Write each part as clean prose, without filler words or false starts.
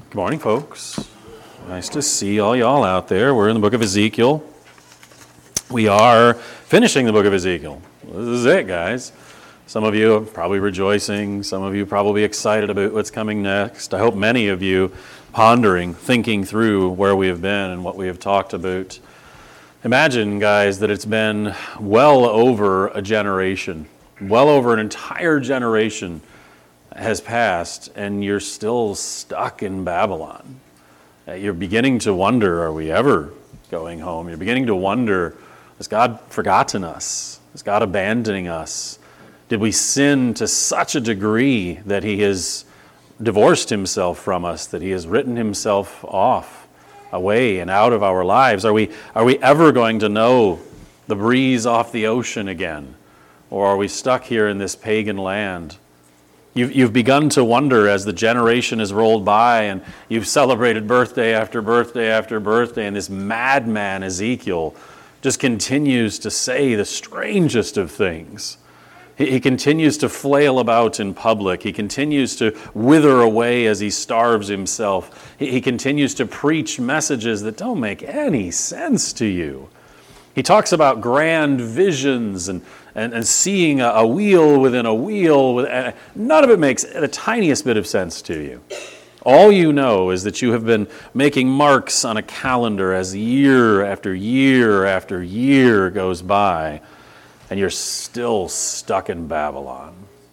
Good morning, folks. Nice to see all y'all out there. We're in the book of Ezekiel. We are finishing the book of Ezekiel. This is it, guys. Some of you are probably rejoicing. Some of you probably excited about what's coming next. I hope many of you pondering, thinking through where we have been and what we have talked about. Imagine, guys, that it's been well over a generation, well over an entire generation has passed, and you're still stuck in Babylon. You're beginning to wonder, are we ever going home? You're beginning to wonder, has God forgotten us? Is God abandoning us? Did we sin to such a degree that he has divorced himself from us, that he has written himself off, away and out of our lives? Are we ever going to know the breeze off the ocean again? Or are we stuck here in this pagan land? You've begun to wonder as the generation has rolled by and you've celebrated birthday after birthday after birthday, and this madman Ezekiel just continues to say the strangest of things. He continues to flail about in public. He continues to wither away as he starves himself. He continues to preach messages that don't make any sense to you. He talks about grand visions and seeing a wheel within a wheel. None of it makes the tiniest bit of sense to you. All you know is that you have been making marks on a calendar as year after year after year goes by, and you're still stuck in Babylon.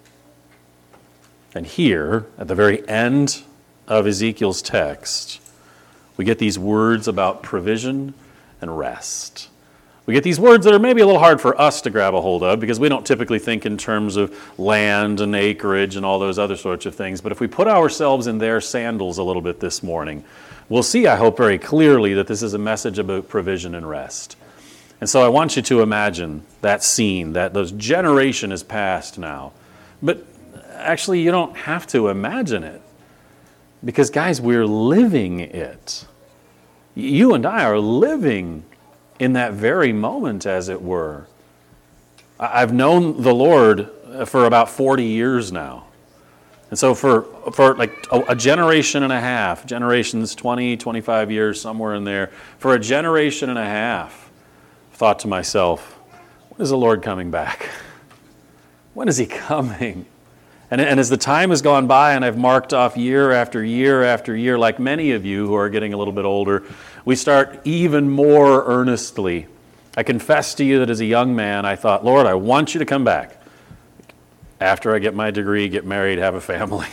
And here, at the very end of Ezekiel's text, we get these words about provision and rest. We get these words that are maybe a little hard for us to grab a hold of because we don't typically think in terms of land and acreage and all those other sorts of things. But if we put ourselves in their sandals a little bit this morning, we'll see, I hope, very clearly that this is a message about provision and rest. And so I want you to imagine that scene, that those generation has passed now. But actually, you don't have to imagine it. Because, guys, we're living it. You and I are living in that very moment, as it were. I've known the Lord for about 40 years now. And so for like a generation and a half, generations 20, 25 years, somewhere in there, for a generation and a half, I thought to myself, when is the Lord coming back? When is he coming? And as the time has gone by and I've marked off year after year after year, like many of you who are getting a little bit older, we start even more earnestly. I confess to you that as a young man, I thought, Lord, I want you to come back after I get my degree, get married, have a family.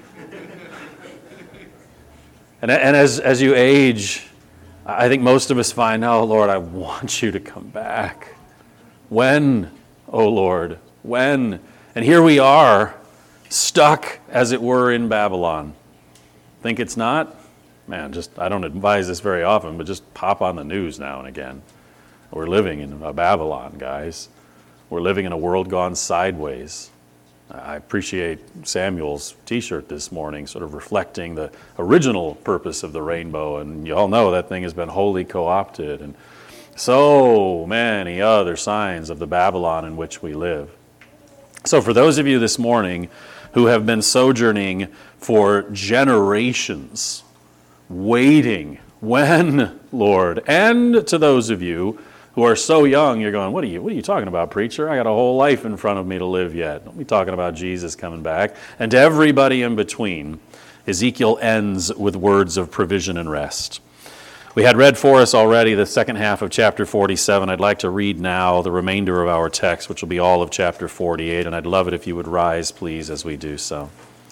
and as you age, I think most of us find, oh, Lord, I want you to come back. When, oh, Lord, when? And here we are, stuck, as it were, in Babylon. Think it's not? Man, I don't advise this very often, but just pop on the news now and again. We're living in a Babylon, guys. We're living in a world gone sideways. I appreciate Samuel's t-shirt this morning, sort of reflecting the original purpose of the rainbow, and you all know that thing has been wholly co-opted, and so many other signs of the Babylon in which we live. So for those of you this morning who have been sojourning for generations, waiting, when, Lord? And to those of you who are so young, you're going, what are you talking about, preacher? I got a whole life in front of me to live yet. Don't be talking about Jesus coming back. And to everybody in between, Ezekiel ends with words of provision and rest. We had read for us already the second half of chapter 47. I'd like to read now the remainder of our text, which will be all of chapter 48, and I'd love it if you would rise, please, as we do so.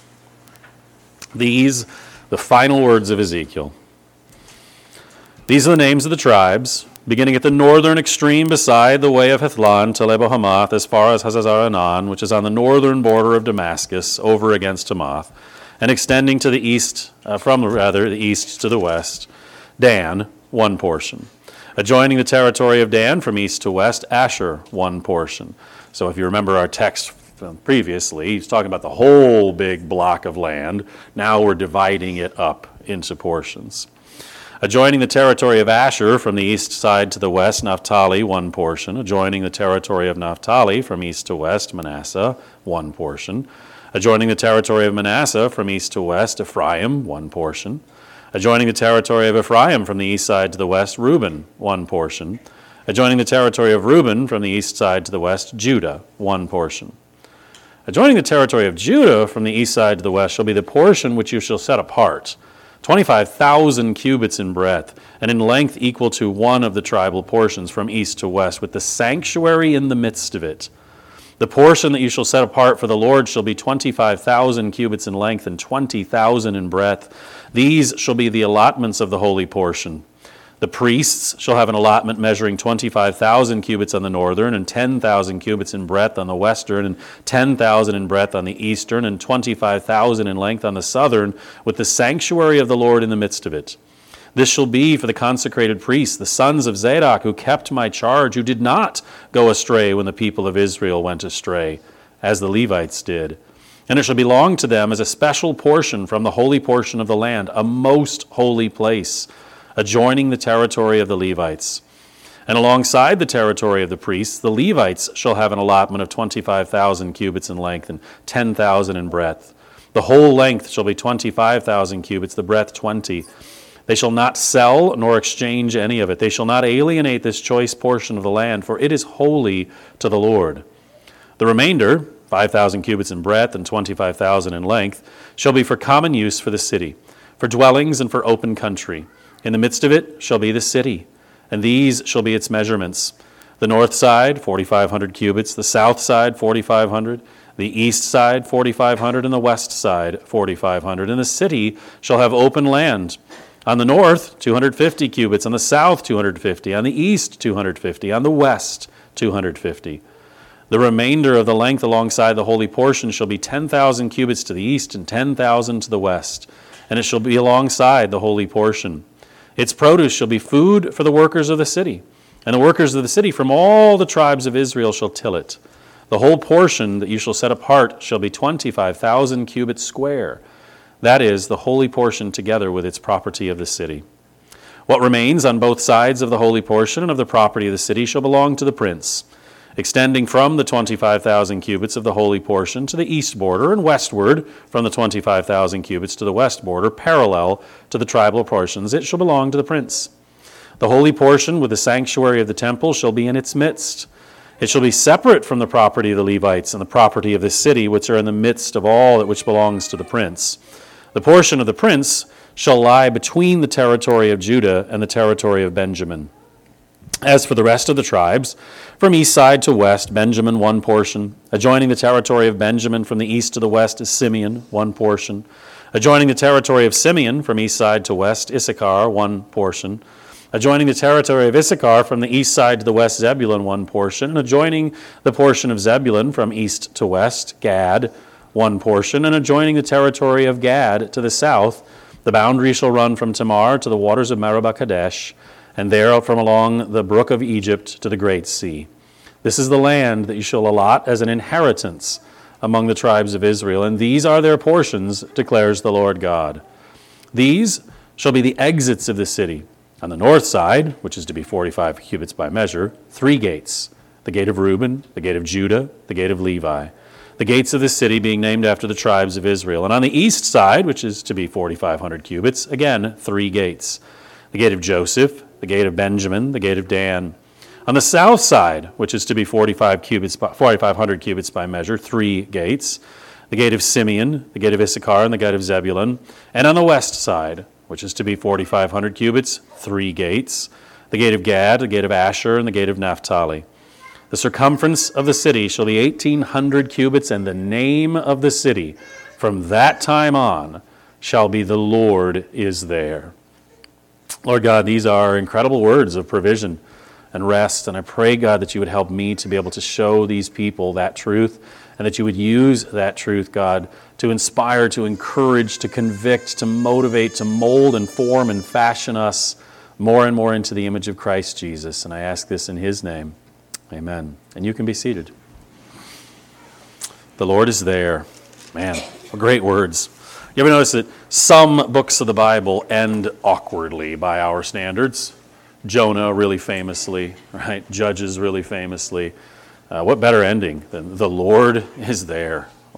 These, the final words of Ezekiel. These are the names of the tribes, beginning at the northern extreme beside the way of Hethlon to Lebo-Hamath, as far as Hazazar-Enan, which is on the northern border of Damascus, over against Hamath, and extending to the east, the east to the west, Dan, one portion. Adjoining the territory of Dan from east to west, Asher, one portion. So if you remember our text previously, he's talking about the whole big block of land. Now we're dividing it up into portions. Adjoining the territory of Asher from the east side to the west, Naphtali, one portion. Adjoining the territory of Naphtali from east to west, Manasseh, one portion. Adjoining the territory of Manasseh from east to west, Ephraim, one portion. Adjoining the territory of Ephraim from the east side to the west, Reuben, one portion. Adjoining the territory of Reuben from the east side to the west, Judah, one portion. Adjoining the territory of Judah from the east side to the west shall be the portion which you shall set apart, 25,000 cubits in breadth, and in length equal to one of the tribal portions from east to west, with the sanctuary in the midst of it. The portion that you shall set apart for the Lord shall be 25,000 cubits in length and 20,000 in breadth. These shall be the allotments of the holy portion. The priests shall have an allotment measuring 25,000 cubits on the northern, and 10,000 cubits in breadth on the western, and 10,000 in breadth on the eastern, and 25,000 in length on the southern, with the sanctuary of the Lord in the midst of it. This shall be for the consecrated priests, the sons of Zadok, who kept my charge, who did not go astray when the people of Israel went astray, as the Levites did. And it shall belong to them as a special portion from the holy portion of the land, a most holy place, adjoining the territory of the Levites. And alongside the territory of the priests, the Levites shall have an allotment of 25,000 cubits in length and 10,000 in breadth. The whole length shall be 25,000 cubits, the breadth 20. They shall not sell nor exchange any of it. They shall not alienate this choice portion of the land, for it is holy to the Lord. The remainder, 5,000 cubits in breadth and 25,000 in length, shall be for common use for the city, for dwellings and for open country. In the midst of it shall be the city, and these shall be its measurements. The north side, 4,500 cubits, the south side, 4,500, the east side, 4,500, and the west side, 4,500. And the city shall have open land. On the north, 250 cubits. On the south, 250. On the east, 250. On the west, 250. The remainder of the length alongside the holy portion shall be 10,000 cubits to the east and 10,000 to the west, and it shall be alongside the holy portion. Its produce shall be food for the workers of the city, and the workers of the city from all the tribes of Israel shall till it. The whole portion that you shall set apart shall be 25,000 cubits square. That is, the holy portion together with its property of the city. What remains on both sides of the holy portion and of the property of the city shall belong to the prince, extending from the 25,000 cubits of the holy portion to the east border, and westward from the 25,000 cubits to the west border, parallel to the tribal portions. It shall belong to the prince. The holy portion with the sanctuary of the temple shall be in its midst. It shall be separate from the property of the Levites and the property of the city, which are in the midst of all that which belongs to the prince. The portion of the prince shall lie between the territory of Judah and the territory of Benjamin. As for the rest of the tribes, from east side to west, Benjamin one portion. Adjoining the territory of Benjamin from the east to the west is Simeon, one portion. Adjoining the territory of Simeon from east side to west, Issachar, one portion. Adjoining the territory of Issachar from the east side to the west, Zebulun, one portion. And adjoining the portion of Zebulun from east to west, Gad, one portion. And adjoining the territory of Gad to the south, the boundary shall run from Tamar to the waters of Meribah Kadesh, and there from along the brook of Egypt to the great sea. This is the land that you shall allot as an inheritance among the tribes of Israel, and these are their portions, declares the Lord God. These shall be the exits of the city. On the north side, which is to be 45 cubits by measure, 3 gates: the gate of Reuben, the gate of Judah, the gate of Levi. The gates of the city being named after the tribes of Israel. And on the east side, which is to be 4,500 cubits, again, 3 gates: the gate of Joseph, the gate of Benjamin, the gate of Dan. On the south side, which is to be 4,500 cubits by measure, 3 gates: the gate of Simeon, the gate of Issachar, and the gate of Zebulun. And on the west side, which is to be 4,500 cubits, 3 gates: the gate of Gad, the gate of Asher, and the gate of Naphtali. The circumference of the city shall be 1,800 cubits, and the name of the city from that time on shall be The Lord is There. Lord God, these are incredible words of provision and rest, and I pray, God, that you would help me to be able to show these people that truth, and that you would use that truth, God, to inspire, to encourage, to convict, to motivate, to mold and form and fashion us more and more into the image of Christ Jesus. And I ask this in his name. Amen. And you can be seated. The Lord is there. Man, what great words. You ever notice that some books of the Bible end awkwardly by our standards? Jonah really famously, right? Judges really famously. What better ending than the Lord is there?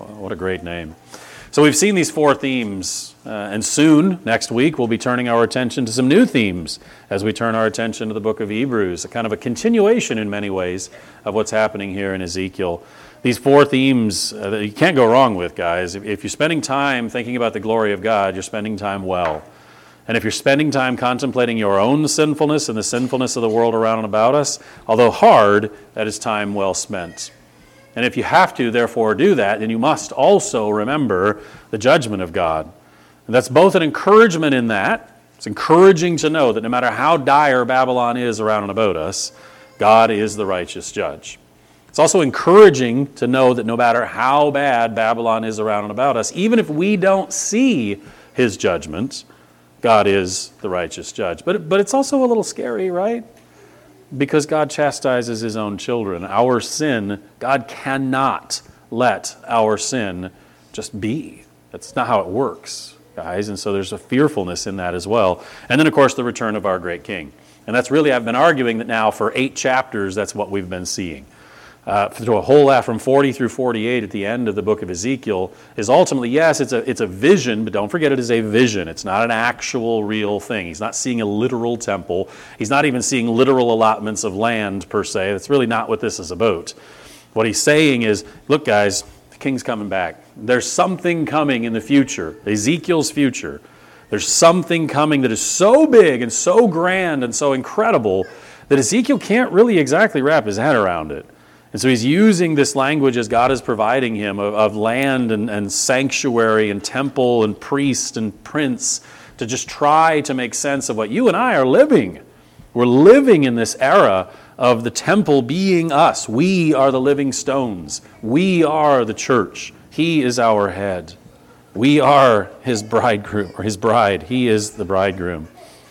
What a great name. So we've seen these four themes, and soon, next week, we'll be turning our attention to some new themes as we turn our attention to the book of Hebrews, a kind of a continuation in many ways of what's happening here in Ezekiel. These four themes that you can't go wrong with, guys. If you're spending time thinking about the glory of God, you're spending time well. And if you're spending time contemplating your own sinfulness and the sinfulness of the world around and about us, although hard, that is time well spent. And if you have to, therefore, do that, then you must also remember the judgment of God. And that's both an encouragement in that. It's encouraging to know that no matter how dire Babylon is around and about us, God is the righteous judge. It's also encouraging to know that no matter how bad Babylon is around and about us, even if we don't see his judgment, God is the righteous judge. But it's also a little scary, right? Because God chastises his own children. Our sin, God cannot let our sin just be. That's not how it works, guys. And so there's a fearfulness in that as well. And then, of course, the return of our great King. And that's really, I've been arguing that now for 8 chapters, that's what we've been seeing. Through a whole lot from 40 through 48 at the end of the book of Ezekiel is ultimately, yes, it's a vision, but don't forget it is a vision. It's not an actual real thing. He's not seeing a literal temple. He's not even seeing literal allotments of land per se. That's really not what this is about. What he's saying is, look guys, the king's coming back. There's something coming in the future, Ezekiel's future. There's something coming that is so big and so grand and so incredible that Ezekiel can't really exactly wrap his head around it. And so he's using this language as God is providing him of land and sanctuary and temple and priest and prince to just try to make sense of what you and I are living. We're living in this era of the temple being us. We are the living stones. We are the church. He is our head. We are his bridegroom or his bride. He is the bridegroom.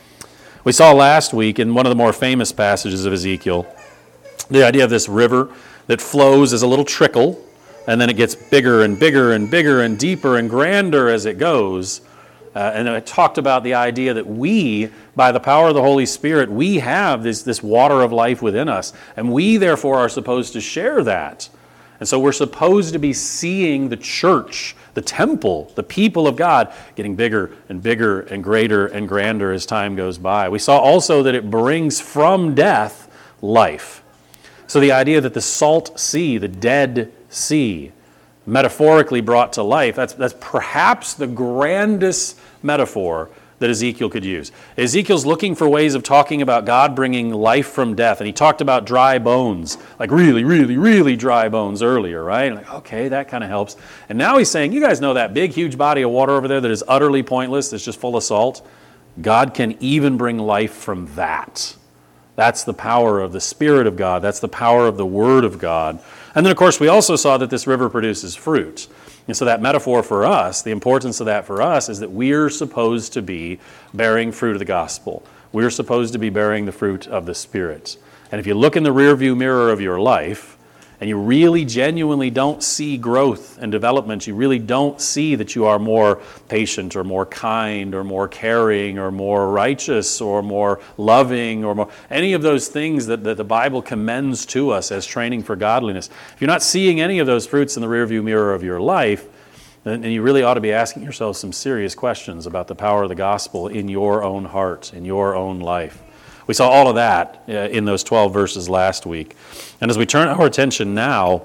We saw last week in one of the more famous passages of Ezekiel the idea of this river that flows as a little trickle, and then it gets bigger and bigger and bigger and deeper and grander as it goes. And I talked about the idea that we, by the power of the Holy Spirit, we have this water of life within us, and we therefore are supposed to share that. And so we're supposed to be seeing the church, the temple, the people of God getting bigger and bigger and greater and grander as time goes by. We saw also that it brings from death life. So the idea that the salt sea, the Dead Sea, metaphorically brought to life, that's perhaps the grandest metaphor that Ezekiel could use. Ezekiel's looking for ways of talking about God bringing life from death, and he talked about dry bones, like really, really, really dry bones earlier, right? Like, okay, that kind of helps. And now he's saying, you guys know that big, huge body of water over there that is utterly pointless, that's just full of salt? God can even bring life from that. That's the power of the Spirit of God. That's the power of the Word of God. And then, of course, we also saw that this river produces fruit. And so that metaphor for us, the importance of that for us is that we're supposed to be bearing fruit of the gospel. We're supposed to be bearing the fruit of the Spirit. And if you look in the rearview mirror of your life, and you really genuinely don't see growth and development, you really don't see that you are more patient or more kind or more caring or more righteous or more loving or more any of those things that the Bible commends to us as training for godliness. If you're not seeing any of those fruits in the rearview mirror of your life, then you really ought to be asking yourself some serious questions about the power of the gospel in your own heart, in your own life. We saw all of that in those 12 verses last week. And as we turn our attention now,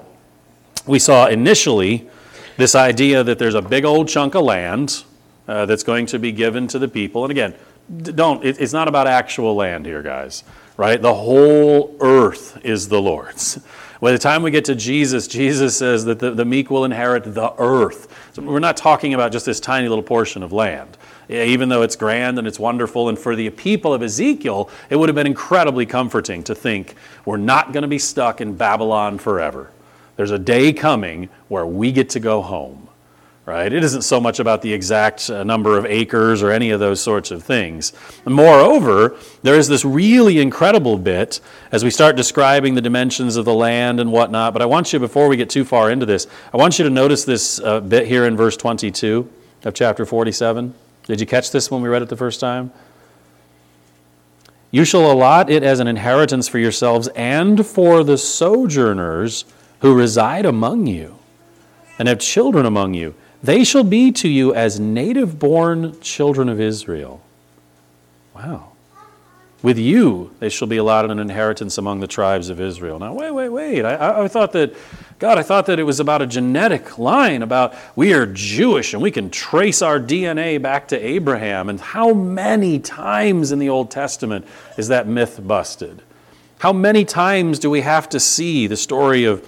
we saw initially this idea that there's a big old chunk of land that's going to be given to the people. And again, it's not about actual land here, guys, right? The whole earth is the Lord's. By the time we get to Jesus, Jesus says that the meek will inherit the earth. So we're not talking about just this tiny little portion of land. Even though it's grand and it's wonderful, and for the people of Ezekiel, it would have been incredibly comforting to think we're not going to be stuck in Babylon forever. There's a day coming where we get to go home, right? It isn't so much about the exact number of acres or any of those sorts of things. And moreover, there is this really incredible bit as we start describing the dimensions of the land and whatnot. But I want you, before we get too far into this, I want you to notice this bit here in verse 22 of chapter 47. Did you catch this when we read it the first time? You shall allot it as an inheritance for yourselves and for the sojourners who reside among you. and have children among you. They shall be to you as native-born children of Israel. Wow. With you, they shall be allotted an inheritance among the tribes of Israel. Now, wait. I thought that, God, I thought that it was about a genetic line, about we are Jewish and we can trace our DNA back to Abraham. And how many times in the Old Testament is that myth busted? How many times do we have to see the story of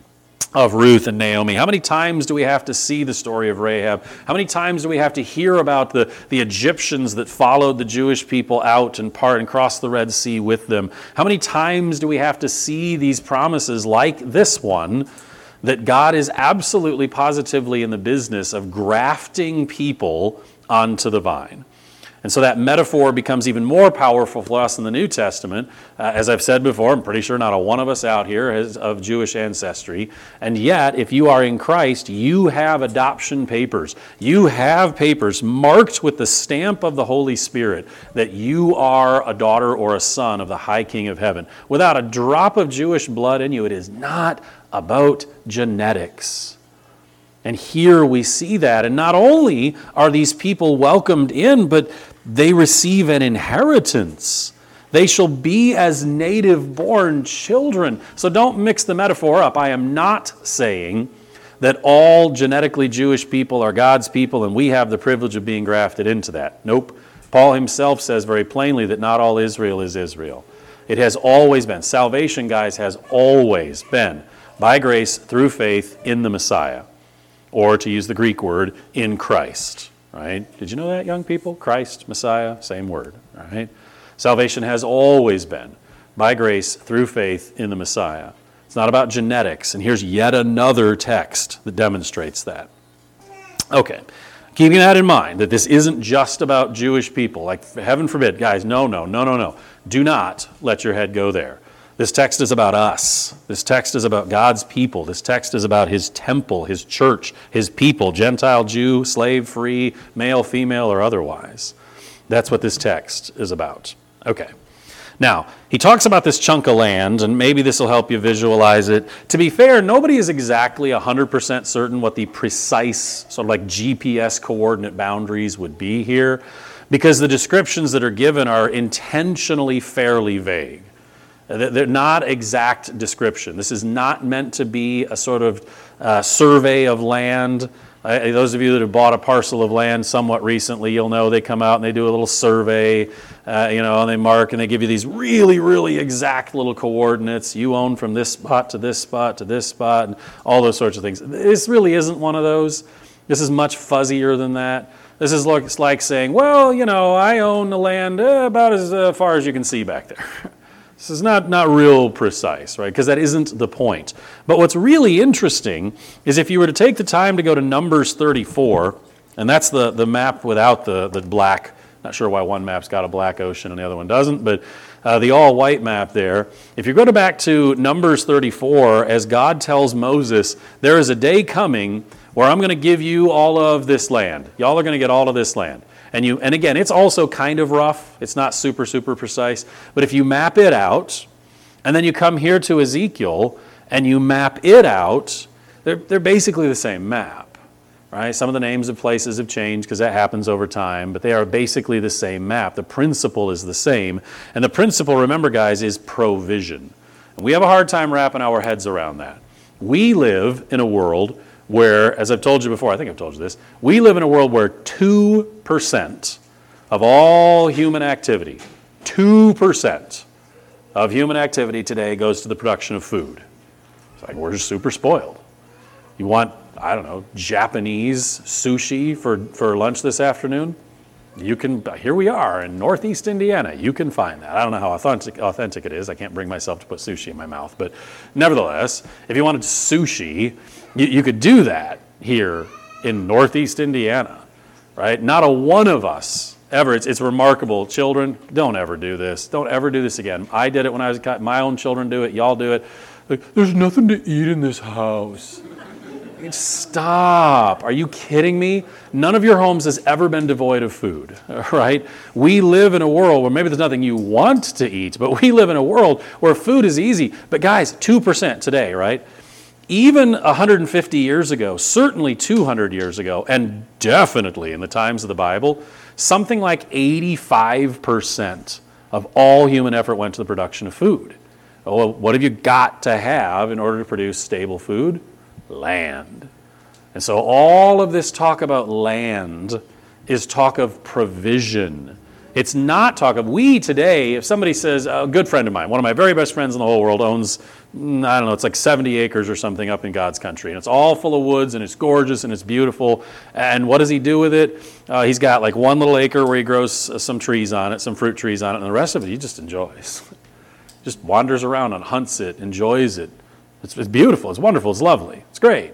Ruth and Naomi? How many times do we have to see the story of Rahab? How many times do we have to hear about the Egyptians that followed the Jewish people out and crossed the Red Sea with them? How many times do we have to see these promises like this one, that God is absolutely positively in the business of grafting people onto the vine? And so that metaphor becomes even more powerful for us in the New Testament. As I've said before, I'm pretty sure not a one of us out here is of Jewish ancestry. And yet, if you are in Christ, you have adoption papers. You have papers marked with the stamp of the Holy Spirit that you are a daughter or a son of the High King of Heaven. Without a drop of Jewish blood in you, it is not about genetics. And here we see that. And not only are these people welcomed in, but they receive an inheritance. They shall be as native-born children. So don't mix the metaphor up. I am not saying that all genetically Jewish people are God's people and we have the privilege of being grafted into that. Nope. Paul himself says very plainly that not all Israel is Israel. It has always been. Salvation, guys, has always been by grace through faith in the Messiah. Or to use the Greek word, in Christ, right? Did you know that, young people? Christ, Messiah, same word, right? Salvation has always been by grace through faith in the Messiah. It's not about genetics, and here's yet another text that demonstrates that. Okay, keeping that in mind, that this isn't just about Jewish people, like heaven forbid, guys, no. Do not let your head go there. This text is about us. This text is about God's people. This text is about His temple, His church, His people, Gentile, Jew, slave, free, male, female, or otherwise. That's what this text is about. Okay. Now, he talks about this chunk of land, and maybe this will help you visualize it. To be fair, nobody is exactly 100% certain what the precise, sort of like GPS coordinate boundaries would be here, because the descriptions that are given are intentionally fairly vague. They're not exact description. This is not meant to be a sort of survey of land. Those of you that have bought a parcel of land somewhat recently, you'll know they come out and they do a little survey, and they mark and they give you these really, really exact little coordinates. You own from this spot to this spot to this spot, and all those sorts of things. This really isn't one of those. This is much fuzzier than that. This is like saying, well, I own the land about as far as you can see back there. This is not real precise, right? Because that isn't the point. But what's really interesting is if you were to take the time to go to Numbers 34, and that's the map without the black, not sure why one map's got a black ocean and the other one doesn't, but the all-white map there. If you go back to Numbers 34, as God tells Moses, there is a day coming where I'm going to give you all of this land. Y'all are going to get all of this land. And again, it's also kind of rough. It's not super, super precise. But if you map it out, and then you come here to Ezekiel, and you map it out, they're basically the same map, right? Some of the names of places have changed because that happens over time, but they are basically the same map. The principle is the same. And the principle, remember, guys, is provision. And we have a hard time wrapping our heads around that. We live in a world where, as I've told you before, I think I've told you this, we live in a world where 2% of all human activity, 2% of human activity today goes to the production of food. It's like we're just super spoiled. You want, Japanese sushi for lunch this afternoon? You can, here we are in Northeast Indiana. You can find that. I don't know how authentic it is. I can't bring myself to put sushi in my mouth. But nevertheless, if you wanted sushi, you could do that here in Northeast Indiana, right? Not a one of us ever. It's remarkable. Children, don't ever do this. Don't ever do this again. I did it when I was a kid. My own children do it. Y'all do it. Like, there's nothing to eat in this house. Stop. Are you kidding me? None of your homes has ever been devoid of food, right? We live in a world where maybe there's nothing you want to eat, but we live in a world where food is easy. But guys, 2% today, right? Even 150 years ago, certainly 200 years ago, and definitely in the times of the Bible, something like 85% of all human effort went to the production of food. Well, what have you got to have in order to produce stable food? Land. And so all of this talk about land is talk of provision. It's not talk of, we today, if somebody says, a good friend of mine, one of my very best friends in the whole world owns, I don't know, it's like 70 acres or something up in God's country. And it's all full of woods and it's gorgeous and it's beautiful. And what does he do with it? He's got like one little acre where he grows some trees on it, some fruit trees on it, and the rest of it he just enjoys. Just wanders around and hunts it, enjoys it. It's beautiful, it's wonderful, it's lovely, it's great.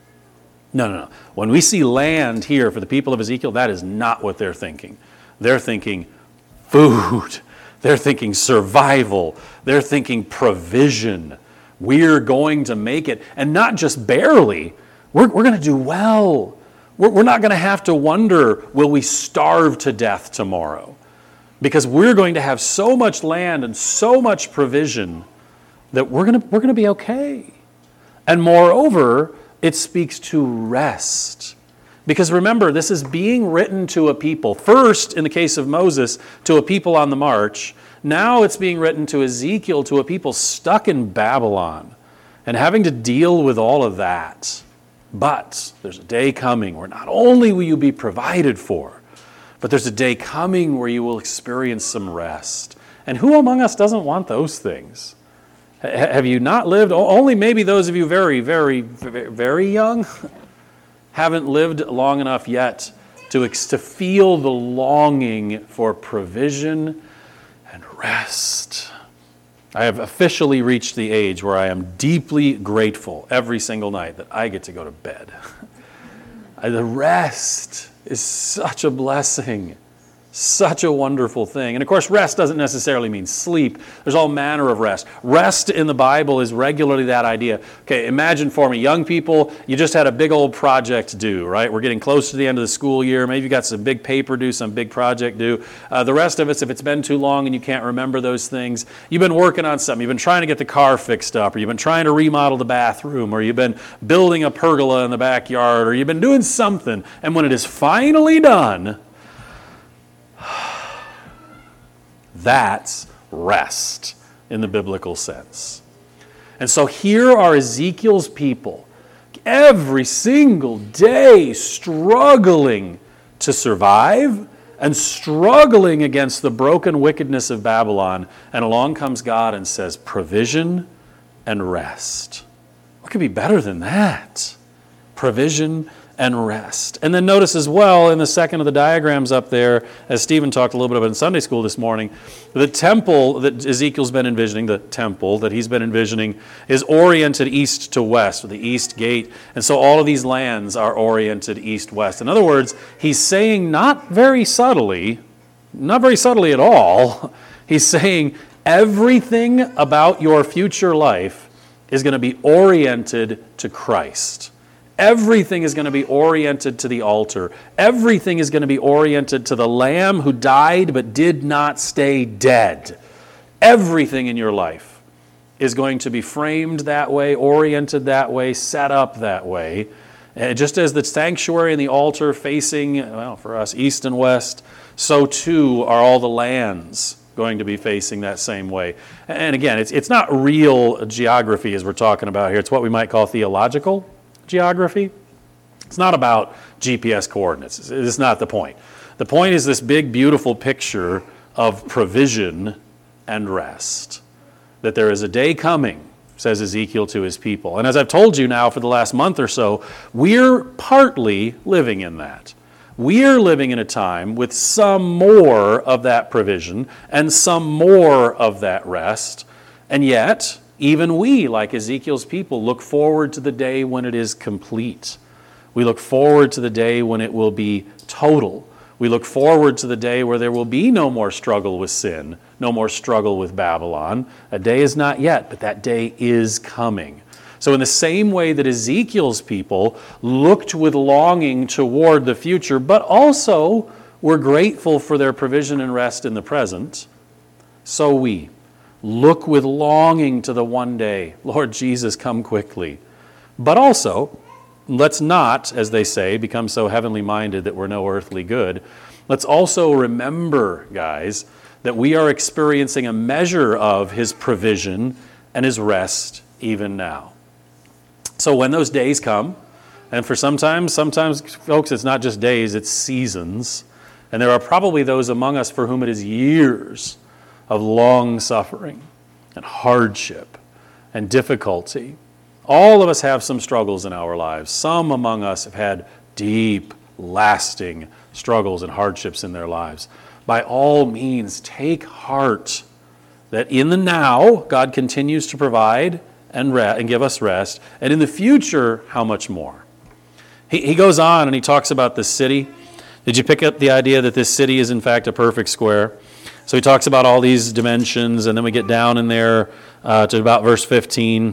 No. When we see land here for the people of Ezekiel, that is not what they're thinking. They're thinking food. They're thinking survival. They're thinking provision. We're going to make it. And not just barely. We're going to do well. We're not going to have to wonder, will we starve to death tomorrow? Because we're going to have so much land and so much provision that we're going to be okay. And moreover, it speaks to rest. Because remember, this is being written to a people. First, in the case of Moses, to a people on the march. Now it's being written to Ezekiel, to a people stuck in Babylon and having to deal with all of that. But there's a day coming where not only will you be provided for, but there's a day coming where you will experience some rest. And who among us doesn't want those things? Have you not lived? Only maybe those of you very, very, very, very young haven't lived long enough yet to feel the longing for provision and rest. I have officially reached the age where I am deeply grateful every single night that I get to go to bed. The rest is such a blessing. Such a wonderful thing. And of course, rest doesn't necessarily mean sleep. There's all manner of rest. Rest in the Bible is regularly that idea. Okay, imagine for me, young people, you just had a big old project due, right? We're getting close to the end of the school year. Maybe you got some big paper due, some big project due. The rest of us, if it's been too long and you can't remember those things, you've been working on something. You've been trying to get the car fixed up, or you've been trying to remodel the bathroom, or you've been building a pergola in the backyard, or you've been doing something. And when it is finally done, that's rest in the biblical sense. And so here are Ezekiel's people, every single day struggling to survive and struggling against the broken wickedness of Babylon. And along comes God and says, provision and rest. What could be better than that? Provision and rest. And then notice as well in the second of the diagrams up there, as Stephen talked a little bit about in Sunday school this morning, the temple that Ezekiel's been envisioning, the temple that he's been envisioning, is oriented east to west, with the east gate. And so all of these lands are oriented east-west. In other words, he's saying not very subtly at all, he's saying everything about your future life is going to be oriented to Christ. Everything is going to be oriented to the altar. Everything is going to be oriented to the Lamb who died but did not stay dead. Everything in your life is going to be framed that way, oriented that way, set up that way. Just as the sanctuary and the altar facing, well, for us, east and west, so too are all the lands going to be facing that same way. And again, it's not real geography as we're talking about here. It's what we might call theological geography. It's not about GPS coordinates. It's not the point. The point is this big, beautiful picture of provision and rest. That there is a day coming, says Ezekiel to his people. And as I've told you now for the last month or so, we're partly living in that. We're living in a time with some more of that provision and some more of that rest. And yet, even we, like Ezekiel's people, look forward to the day when it is complete. We look forward to the day when it will be total. We look forward to the day where there will be no more struggle with sin, no more struggle with Babylon. A day is not yet, but that day is coming. So in the same way that Ezekiel's people looked with longing toward the future, but also were grateful for their provision and rest in the present, so we look with longing to the one day, Lord Jesus, come quickly, But also, let's not, as they say, become so heavenly minded that we're no earthly good. Let's also remember, guys, that we are experiencing a measure of his provision and his rest even now. So when those days come, and for sometimes, folks, it's not just days, it's seasons. And there are probably those among us for whom it is years of long suffering and hardship and difficulty. All of us have some struggles in our lives. Some among us have had deep, lasting struggles and hardships in their lives. By all means, take heart that in the now, God continues to provide and give us rest. And in the future, how much more? He goes on and he talks about the city. Did you pick up the idea that this city is in fact a perfect square? So he talks about all these dimensions, and then we get down in there to about verse 15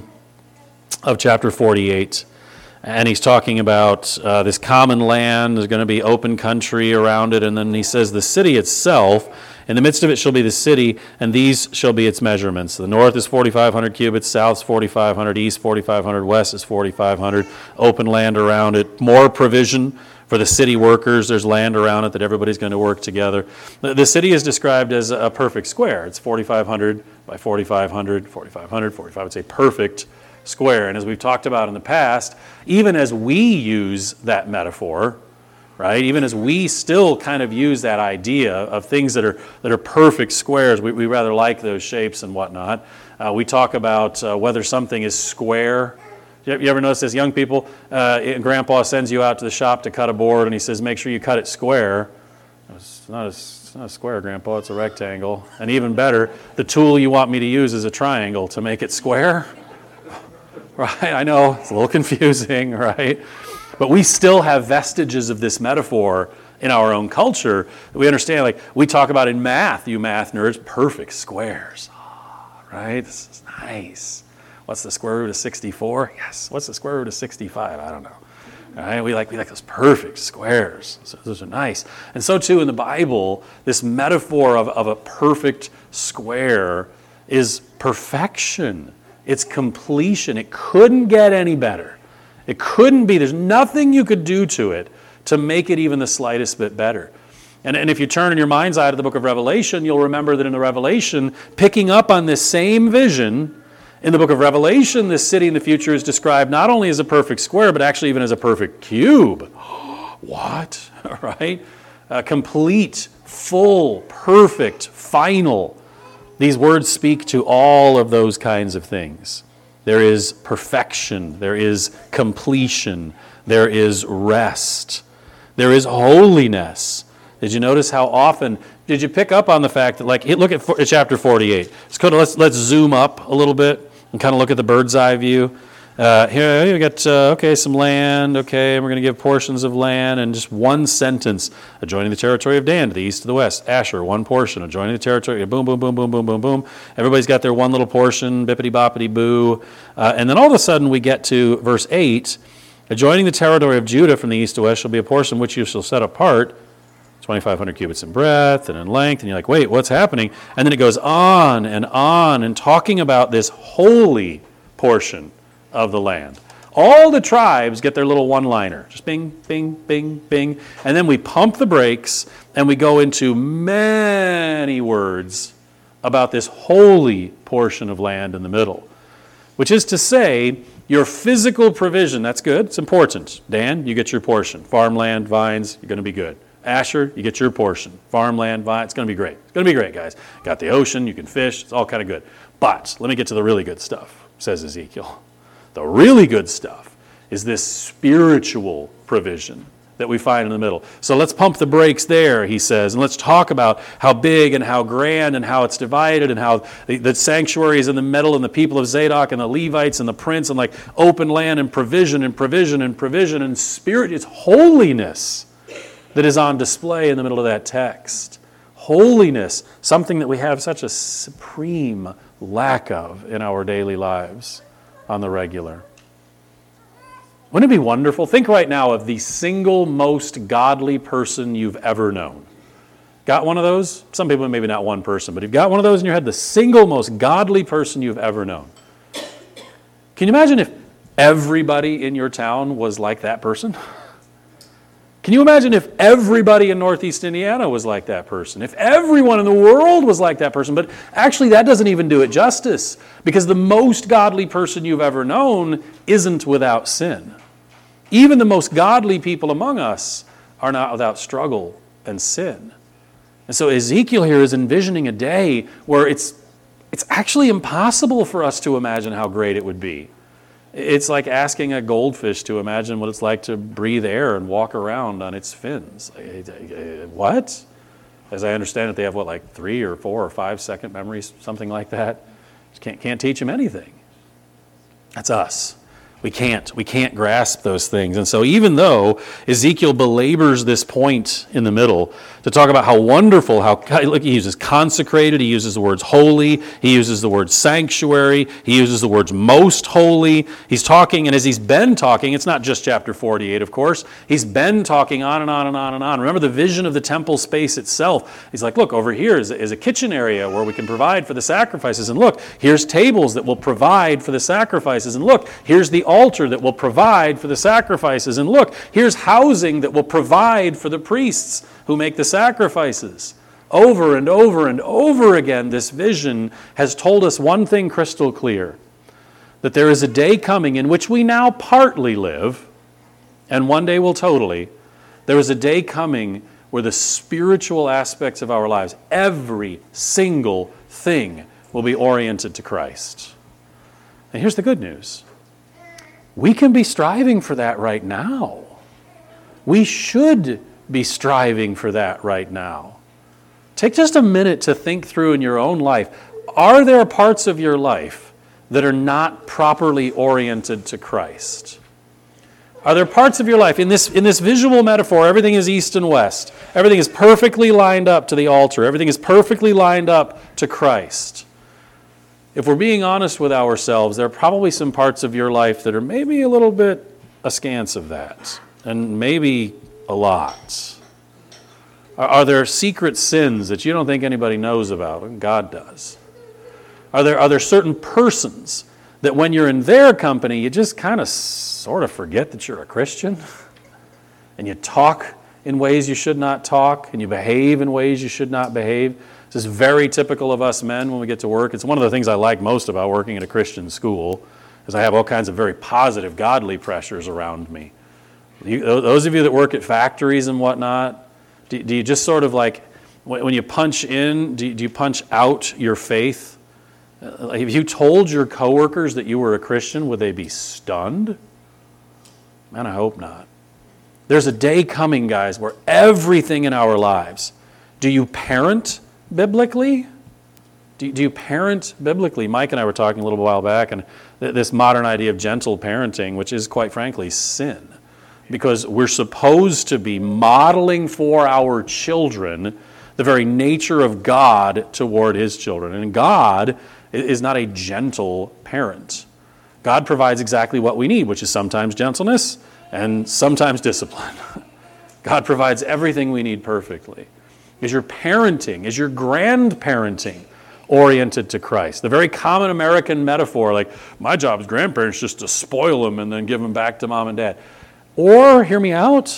of chapter 48. And he's talking about this common land. There's going to be open country around it. And then he says the city itself, in the midst of it shall be the city, and these shall be its measurements. The north is 4,500 cubits, south is 4,500, east 4,500, west is 4,500. Open land around it. More provision for the city workers. There's land around it that everybody's going to work together. The city is described as a perfect square. It's 4,500 by 4,500, 4,500, 4,500. It's a perfect square. And as we've talked about in the past, even as we use that metaphor, right? Even as we still kind of use that idea of things that are perfect squares, we rather like those shapes and whatnot. We talk about whether something is square. You ever notice this? Young people, Grandpa sends you out to the shop to cut a board, and he says, make sure you cut it square. It's not a square, Grandpa, it's a rectangle. And even better, the tool you want me to use is a triangle to make it square. Right? I know, it's a little confusing, right? But we still have vestiges of this metaphor in our own culture. We understand, like, we talk about in math, you math nerds, perfect squares. Right? This is nice. What's the square root of 64? Yes. What's the square root of 65? I don't know. All right? We like those perfect squares. So those are nice. And so too in the Bible, this metaphor of a perfect square is perfection. It's completion. It couldn't get any better. It couldn't be. There's nothing you could do to it to make it even the slightest bit better. And if you turn in your mind's eye to the book of Revelation, you'll remember that in the Revelation, picking up on this same vision, in the book of Revelation, this city in the future is described not only as a perfect square, but actually even as a perfect cube. What? Right? Complete, full, perfect, final. These words speak to all of those kinds of things. There is perfection. There is completion. There is rest. There is holiness. Did you notice how often, did you pick up on the fact that, like, look at chapter 48. Let's zoom up a little bit and kind of look at the bird's eye view. Here we got, some land, and we're going to give portions of land, and just one sentence, adjoining the territory of Dan to the east to the west. Asher, one portion, adjoining the territory, boom, boom, boom, boom, boom, boom, boom. Everybody's got their one little portion, bippity-boppity boo. And then all of a sudden we get to verse 8, adjoining the territory of Judah from the east to west shall be a portion which you shall set apart, 2,500 cubits in breadth and in length. And you're like, wait, what's happening? And then it goes on and talking about this holy portion of the land. All the tribes get their little one-liner. Just bing, bing, bing, bing. And then we pump the brakes and we go into many words about this holy portion of land in the middle. Which is to say, your physical provision, that's good, it's important. Dan, you get your portion. Farmland, vines, you're going to be good. Asher, you get your portion. Farmland, vines, it's going to be great. It's going to be great, guys. Got the ocean, you can fish, it's all kind of good. But let me get to the really good stuff, says Ezekiel. The really good stuff is this spiritual provision that we find in the middle. So let's pump the brakes there, he says, and let's talk about how big and how grand and how it's divided and how the sanctuary is in the middle and the people of Zadok and the Levites and the prince and like open land and provision and provision and provision and spirit. It's holiness that is on display in the middle of that text. Holiness, something that we have such a supreme lack of in our daily lives on the regular. Wouldn't it be wonderful? Think right now of the single most godly person you've ever known. Got one of those? Some people, maybe not one person, but you've got one of those in your head, the single most godly person you've ever known. Can you imagine if everybody in your town was like that person? Can you imagine if everybody in Northeast Indiana was like that person? If everyone in the world was like that person? But actually, that doesn't even do it justice, because the most godly person you've ever known isn't without sin. Even the most godly people among us are not without struggle and sin. And so Ezekiel here is envisioning a day where it's actually impossible for us to imagine how great it would be. It's like asking a goldfish to imagine what it's like to breathe air and walk around on its fins. What? As I understand it, they have, like 3 or 4 or 5 second memories, something like that. Just can't teach them anything. That's us. We can't grasp those things. And so even though Ezekiel belabors this point in the middle to talk about how wonderful, look, he uses consecrated, he uses the words holy, he uses the word sanctuary, he uses the words most holy. He's talking, and as he's been talking, it's not just chapter 48, of course. He's been talking on and on and on and on. Remember the vision of the temple space itself. He's like, look, over here is a kitchen area where we can provide for the sacrifices. And look, here's tables that will provide for the sacrifices. And look, here's the altar that will provide for the sacrifices. And look, here's housing that will provide for the priests who make the sacrifices. Over and over and over again, this vision has told us one thing crystal clear, that there is a day coming in which we now partly live, and one day will totally. There is a day coming where the spiritual aspects of our lives, every single thing, will be oriented to Christ. And here's the good news. We can be striving for that right now. We should be striving for that right now. Take just a minute to think through in your own life. Are there parts of your life that are not properly oriented to Christ? Are there parts of your life, in this visual metaphor, everything is east and west. Everything is perfectly lined up to the altar. Everything is perfectly lined up to Christ. If we're being honest with ourselves, there are probably some parts of your life that are maybe a little bit askance of that, and maybe a lot. Are there secret sins that you don't think anybody knows about, and God does? Are there certain persons that when you're in their company, you just kind of sort of forget that you're a Christian, and you talk in ways you should not talk, and you behave in ways you should not behave? This is very typical of us men when we get to work. It's one of the things I like most about working at a Christian school, is I have all kinds of very positive, godly pressures around me. Those of you that work at factories and whatnot, do you just sort of like, when you punch in, do you punch out your faith? If you told your coworkers that you were a Christian, would they be stunned? Man, I hope not. There's a day coming, guys, where everything in our lives, do you parent biblically? Do you parent biblically? Mike and I were talking a little while back, and this modern idea of gentle parenting, which is quite frankly sin. Because we're supposed to be modeling for our children the very nature of God toward His children. And God is not a gentle parent. God provides exactly what we need, which is sometimes gentleness and sometimes discipline. God provides everything we need perfectly. Is your parenting, is your grandparenting oriented to Christ? The very common American metaphor, like, my job as grandparents is just to spoil them and then give them back to mom and dad. Or, hear me out,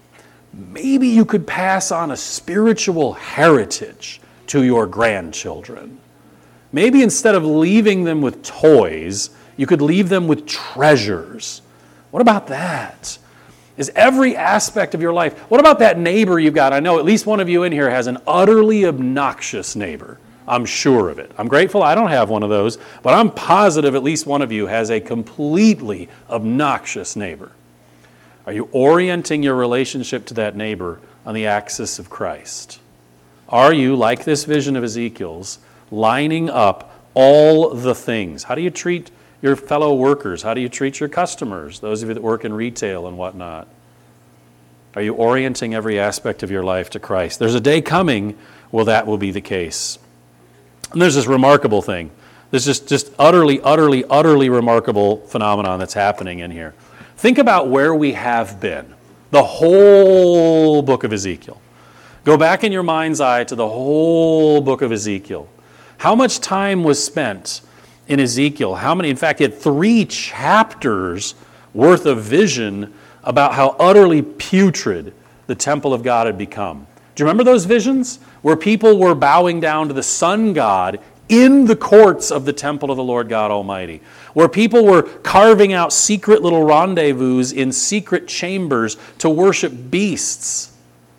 maybe you could pass on a spiritual heritage to your grandchildren. Maybe instead of leaving them with toys, you could leave them with treasures. What about that? Is every aspect of your life, what about that neighbor you've got? I know at least one of you in here has an utterly obnoxious neighbor. I'm sure of it. I'm grateful I don't have one of those, but I'm positive at least one of you has a completely obnoxious neighbor. Are you orienting your relationship to that neighbor on the axis of Christ? Are you, like this vision of Ezekiel's, lining up all the things? How do you treat your fellow workers? How do you treat your customers, those of you that work in retail and whatnot? Are you orienting every aspect of your life to Christ? There's a day coming where that will be the case. And there's this remarkable thing. There's just utterly remarkable phenomenon that's happening in here. Think about where we have been, the whole book of Ezekiel. Go back in your mind's eye to the whole book of Ezekiel. How much time was spent in Ezekiel. How many? In fact, he had 3 chapters worth of vision about how utterly putrid the temple of God had become. Do you remember those visions? Where people were bowing down to the sun god in the courts of the temple of the Lord God Almighty. Where people were carving out secret little rendezvous in secret chambers to worship beasts.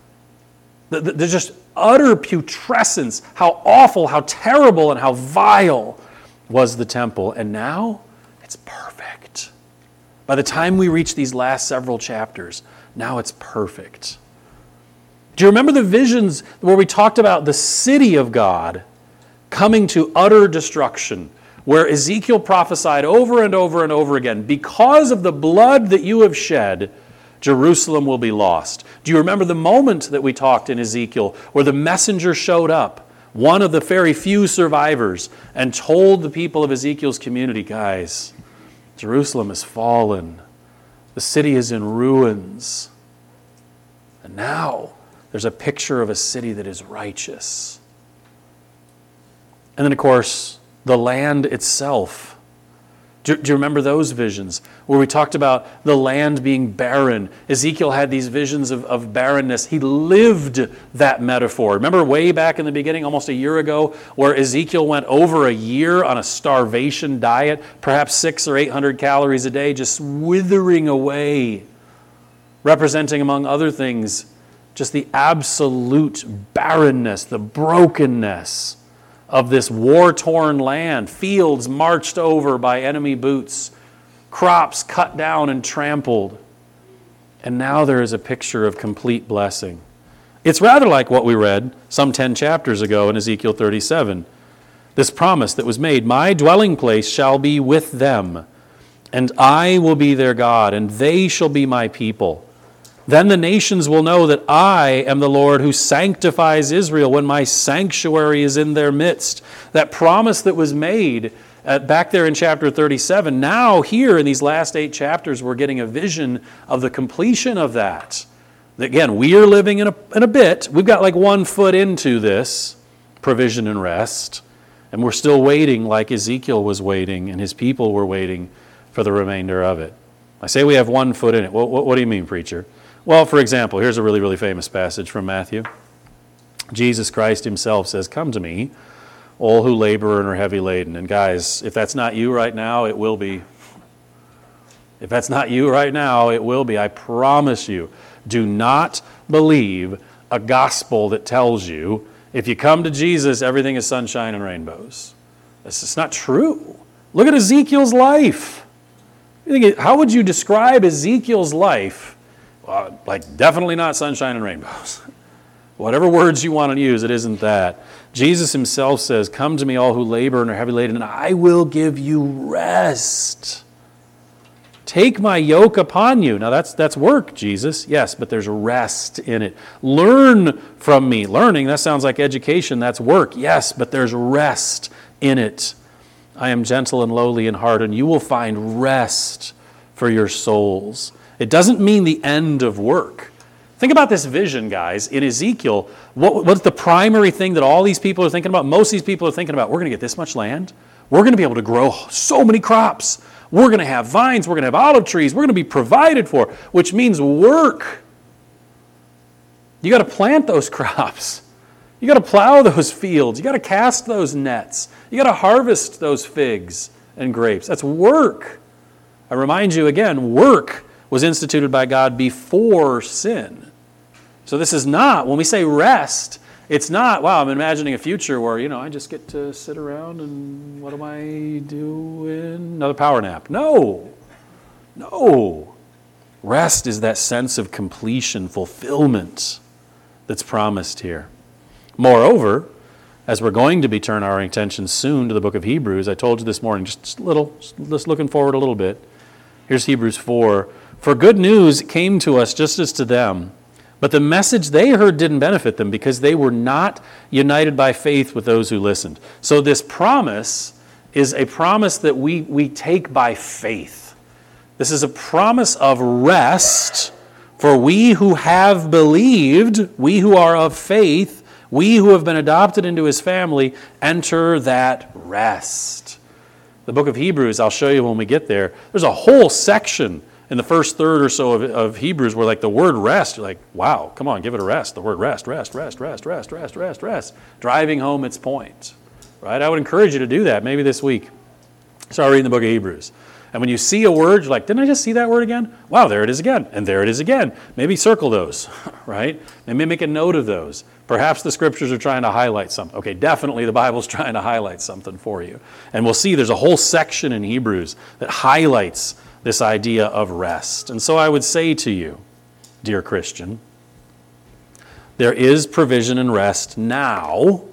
There's just utter putrescence. How awful, how terrible, and how vile was the temple. And now it's perfect. By the time we reach these last several chapters, now it's perfect. Do you remember the visions where we talked about the city of God coming to utter destruction, where Ezekiel prophesied over and over and over again, because of the blood that you have shed, Jerusalem will be lost. Do you remember the moment that we talked in Ezekiel where the messenger showed up, one of the very few survivors, and told the people of Ezekiel's community, guys, Jerusalem has fallen. The city is in ruins. And now there's a picture of a city that is righteous. And then, of course, the land itself. Do you remember those visions where we talked about the land being barren? Ezekiel had these visions of barrenness. He lived that metaphor. Remember way back in the beginning, almost a year ago, where Ezekiel went over a year on a starvation diet, perhaps 600 or 800 calories a day, just withering away, representing, among other things, just the absolute barrenness, the brokenness of this war-torn land, fields marched over by enemy boots, crops cut down and trampled. And now there is a picture of complete blessing. It's rather like what we read some 10 chapters ago in Ezekiel 37. This promise that was made, my dwelling place shall be with them, and I will be their God, and they shall be my people. Then the nations will know that I am the Lord who sanctifies Israel when my sanctuary is in their midst. That promise that was made back there in chapter 37, now here in these last 8 chapters, we're getting a vision of the completion of that. Again, we are living in a bit. We've got like 1 foot into this provision and rest, and we're still waiting like Ezekiel was waiting and his people were waiting for the remainder of it. I say we have 1 foot in it. What do you mean, preacher? Well, for example, here's a really, really famous passage from Matthew. Jesus Christ himself says, come to me, all who labor and are heavy laden. And guys, if that's not you right now, it will be. If that's not you right now, it will be. I promise you. Do not believe a gospel that tells you if you come to Jesus, everything is sunshine and rainbows. That's just not true. Look at Ezekiel's life. How would you describe Ezekiel's life? Like definitely not sunshine and rainbows. Whatever words you want to use, it isn't that. Jesus himself says, come to me all who labor and are heavy laden, and I will give you rest. Take my yoke upon you. Now that's work, Jesus. Yes, but there's rest in it. Learn from me. Learning, that sounds like education. That's work. Yes, but there's rest in it. I am gentle and lowly in heart, and you will find rest for your souls. It doesn't mean the end of work. Think about this vision, guys. In Ezekiel, what's the primary thing that all these people are thinking about? Most of these people are thinking about, we're going to get this much land. We're going to be able to grow so many crops. We're going to have vines. We're going to have olive trees. We're going to be provided for, which means work. You got to plant those crops. You got to plow those fields. You got to cast those nets. You got to harvest those figs and grapes. That's work. I remind you again, work was instituted by God before sin. So this is not, when we say rest, it's not, wow, I'm imagining a future where, I just get to sit around and what am I doing? Another power nap. No. Rest is that sense of completion, fulfillment that's promised here. Moreover, as we're going to be turning our attention soon to the book of Hebrews, I told you this morning, just looking forward a little bit. Here's Hebrews 4. For good news came to us just as to them, but the message they heard didn't benefit them because they were not united by faith with those who listened. So this promise is a promise that we take by faith. This is a promise of rest for we who have believed, we who are of faith, we who have been adopted into his family, enter that rest. The book of Hebrews, I'll show you when we get there, there's a whole section in the first third or so of Hebrews where like the word rest, you're like, wow, come on, give it a rest. The word rest, driving home its point, right? I would encourage you to do that maybe this week. Start reading the book of Hebrews. And when you see a word, you're like, didn't I just see that word again? Wow, there it is again. And there it is again. Maybe circle those, right? Maybe make a note of those. Perhaps the scriptures are trying to highlight something. Okay, definitely the Bible's trying to highlight something for you. And we'll see there's a whole section in Hebrews that highlights this idea of rest. And so I would say to you, dear Christian, there is provision and rest now.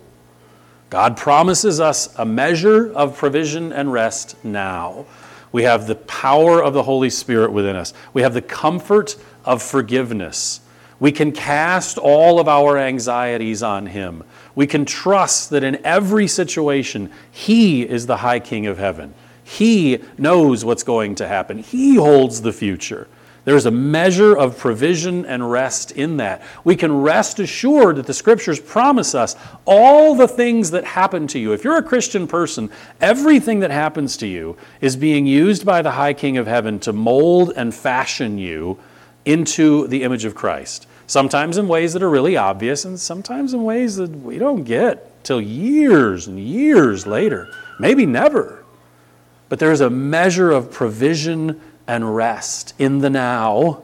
God promises us a measure of provision and rest now. We have the power of the Holy Spirit within us. We have the comfort of forgiveness. We can cast all of our anxieties on Him. We can trust that in every situation, He is the High King of heaven. He knows what's going to happen. He holds the future. There's a measure of provision and rest in that. We can rest assured that the Scriptures promise us all the things that happen to you. If you're a Christian person, everything that happens to you is being used by the High King of Heaven to mold and fashion you into the image of Christ. Sometimes in ways that are really obvious, and sometimes in ways that we don't get till years and years later, maybe never. But there is a measure of provision and rest in the now,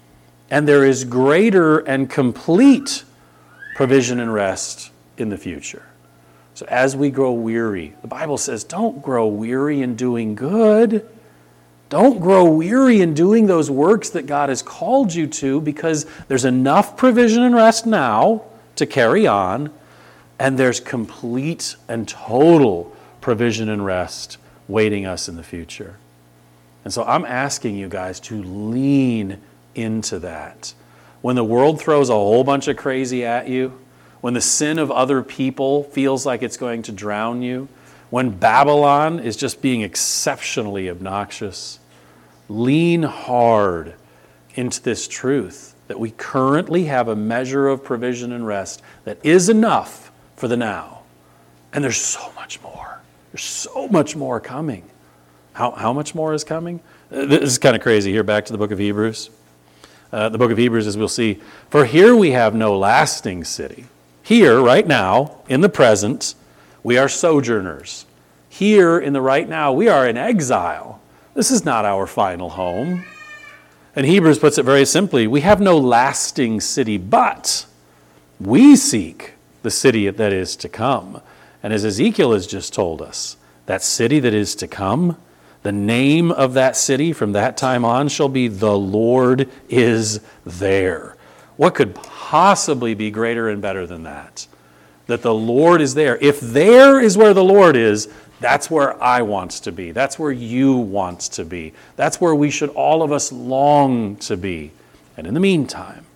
and there is greater and complete provision and rest in the future. So as we grow weary, the Bible says, don't grow weary in doing good. Don't grow weary in doing those works that God has called you to, because there's enough provision and rest now to carry on, and there's complete and total provision and rest waiting us in the future. And so I'm asking you guys to lean into that. When the world throws a whole bunch of crazy at you, when the sin of other people feels like it's going to drown you, when Babylon is just being exceptionally obnoxious, lean hard into this truth that we currently have a measure of provision and rest that is enough for the now. And there's so much more. There's so much more coming. How much more is coming? This is kind of crazy here. Back to the book of Hebrews. The book of Hebrews, as we'll see, for here we have no lasting city. Here, right now, in the present, we are sojourners. Here, in the right now, we are in exile. This is not our final home. And Hebrews puts it very simply, we have no lasting city, but we seek the city that is to come. And as Ezekiel has just told us, that city that is to come, the name of that city from that time on shall be the Lord is there. What could possibly be greater and better than that? That the Lord is there. If there is where the Lord is, that's where I want to be. That's where you want to be. That's where we should all of us long to be. And in the meantime,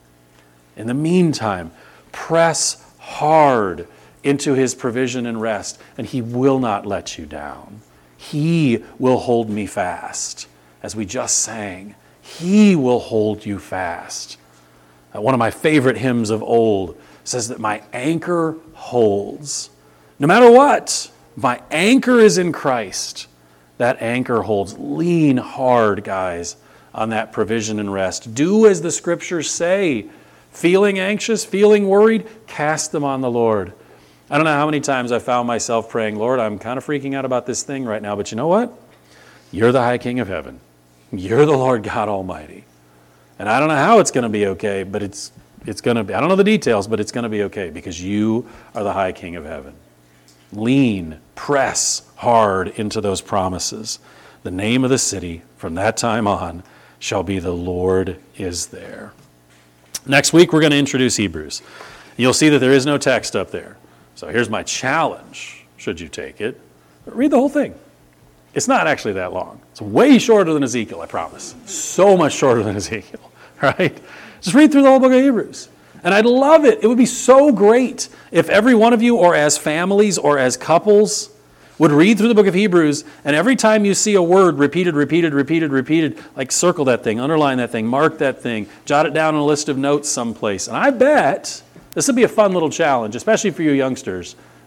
press hard into His provision and rest, and He will not let you down. He will hold me fast. As we just sang, He will hold you fast. One of my favorite hymns of old says that my anchor holds. No matter what, my anchor is in Christ. That anchor holds. Lean hard, guys, on that provision and rest. Do as the Scriptures say. Feeling anxious, feeling worried, cast them on the Lord. I don't know how many times I found myself praying, Lord, I'm kind of freaking out about this thing right now, but you know what? You're the High King of heaven. You're the Lord God Almighty. And I don't know how it's going to be okay, but it's going to be. I don't know the details, but it's going to be okay because you are the High King of heaven. Lean, press hard into those promises. The name of the city from that time on shall be the Lord is there. Next week, we're going to introduce Hebrews. You'll see that there is no text up there. So here's my challenge, should you take it. Read the whole thing. It's not actually that long. It's way shorter than Ezekiel, I promise. So much shorter than Ezekiel, right? Just read through the whole book of Hebrews. And I'd love it. It would be so great if every one of you, or as families or as couples, would read through the book of Hebrews, and every time you see a word repeated, like circle that thing, underline that thing, mark that thing, jot it down on a list of notes someplace. And I bet this would be a fun little challenge, especially for you youngsters.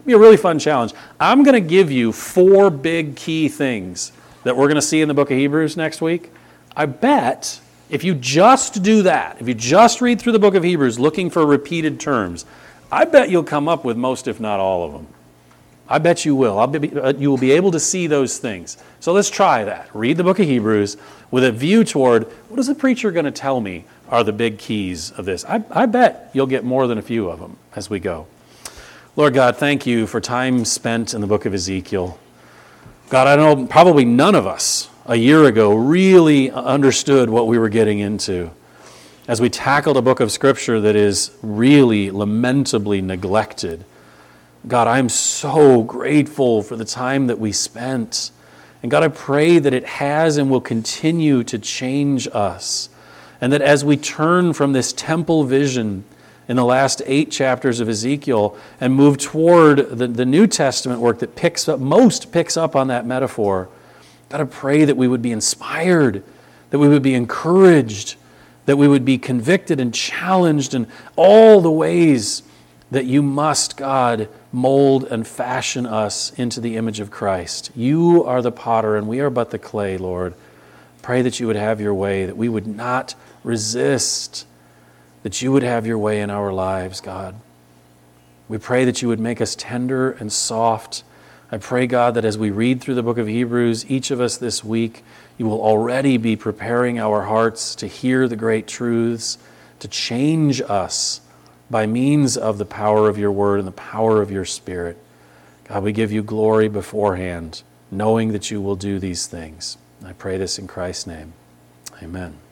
It'll be a really fun challenge. I'm going to give you 4 big key things that we're going to see in the book of Hebrews next week. I bet if you just do that, if you just read through the book of Hebrews looking for repeated terms, I bet you'll come up with most, if not all of them. I bet you will. You will be able to see those things. So let's try that. Read the book of Hebrews with a view toward, what is the preacher going to tell me are the big keys of this? I bet you'll get more than a few of them as we go. Lord God, thank you for time spent in the book of Ezekiel. God, I know probably none of us a year ago really understood what we were getting into as we tackled a book of Scripture that is really lamentably neglected. God, I'm so grateful for the time that we spent. And God, I pray that it has and will continue to change us. And that as we turn from this temple vision in the last 8 chapters of Ezekiel and move toward the New Testament work that picks up on that metaphor, God, I pray that we would be inspired, that we would be encouraged, that we would be convicted and challenged in all the ways that you must, God, mold and fashion us into the image of Christ. You are the potter and we are but the clay, Lord. Pray that you would have your way, that we would not resist, that you would have your way in our lives, God. We pray that you would make us tender and soft. I pray, God, that as we read through the book of Hebrews, each of us this week, you will already be preparing our hearts to hear the great truths, to change us by means of the power of your word and the power of your Spirit. God, we give you glory beforehand, knowing that you will do these things. I pray this in Christ's name. Amen.